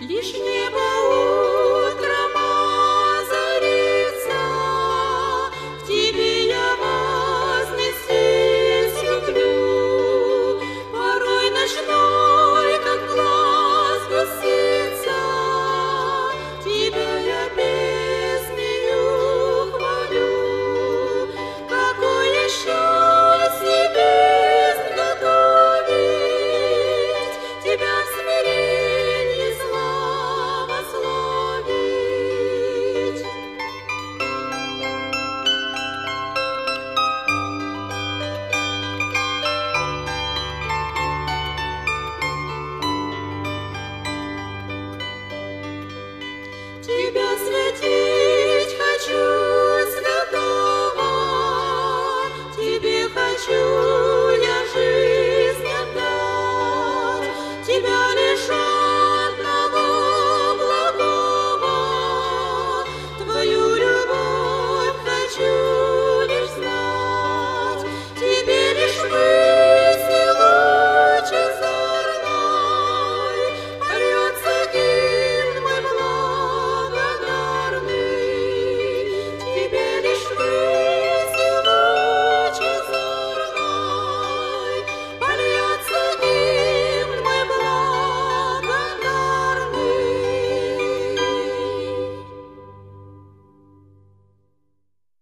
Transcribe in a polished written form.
Лишь небо утром озарится, к тебе я вознестись люблю. Порой ночной, как глаз гасится, тебя я песнею хвалю. Какое счастье песнь готовить, тебя в смиренье славословить. Тебя